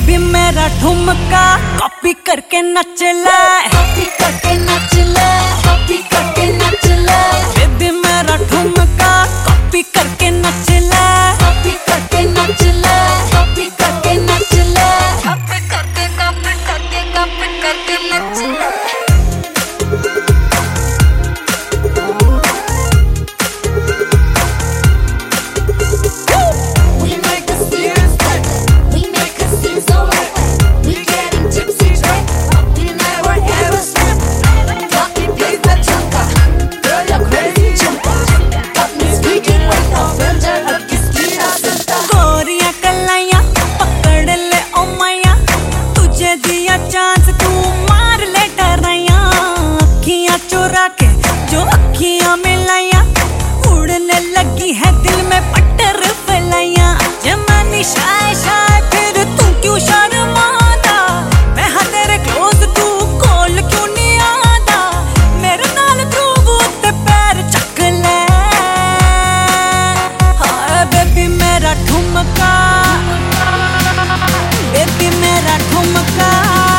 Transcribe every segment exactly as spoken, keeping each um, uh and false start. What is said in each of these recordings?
Baby मेरा ठुमका copy करके नच ले, कॉपी करके नच ले, कॉपी करके नच ले। बेबी मेरा ठुमका कॉपी करके नच ले, कॉपी करके नच ले, कॉपी करके नच ले, कॉपी करके कॉपी करके कॉपी करके नच ले। चांस तू मार ले डराया, अखियां चुरा के जो अखियां मिलाया, उड़ने लगी है दिल में पट्टर फैलाया। जमानी शाय शाय फिर तू क्यों शर्माता, मैं हाँ तेरे क्लोज तू कॉल क्यों नहीं आता, मेरे नाल ग्रूव उत्ते पैर चक ले। हाय बेबी मेरा ठुमका, बेबी मेरा ठुमका,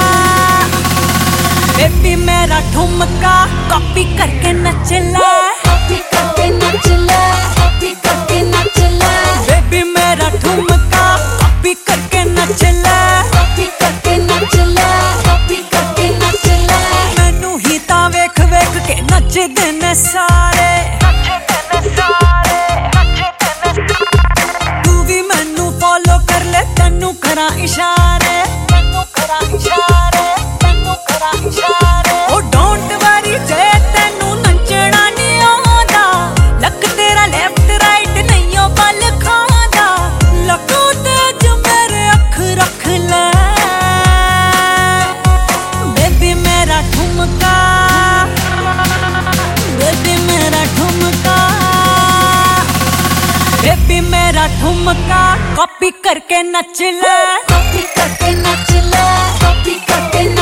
बेबी मेरा ठुमका कॉपी करके नच ले, कॉपी करके नच ले, कॉपी करके नच ले। बेबी मेरा ठुमका कॉपी करके नच ले, कॉपी करके नच ले, कॉपी करके नच ले। मैनू ही तां वेख वेख के नचदे ने सारे, तू भी मैनू फॉलो कर ले, तैनू करा इशारे, तैनू करा इशारे, तैनू करा इशारे। ओ डोंट वरी जे तैनू नचना नहीं आंदा, लक तेरा लेफ्ट राइट नहीं ओ बल खांदा, लकू तेज मेरे अख रख ले। बेबी मेरा ठुमका, बेबी मेरा ठुमका, बेबी मेरा ठुमका कॉपी करके नच ले, कॉपी करके नच ले, कॉपी करके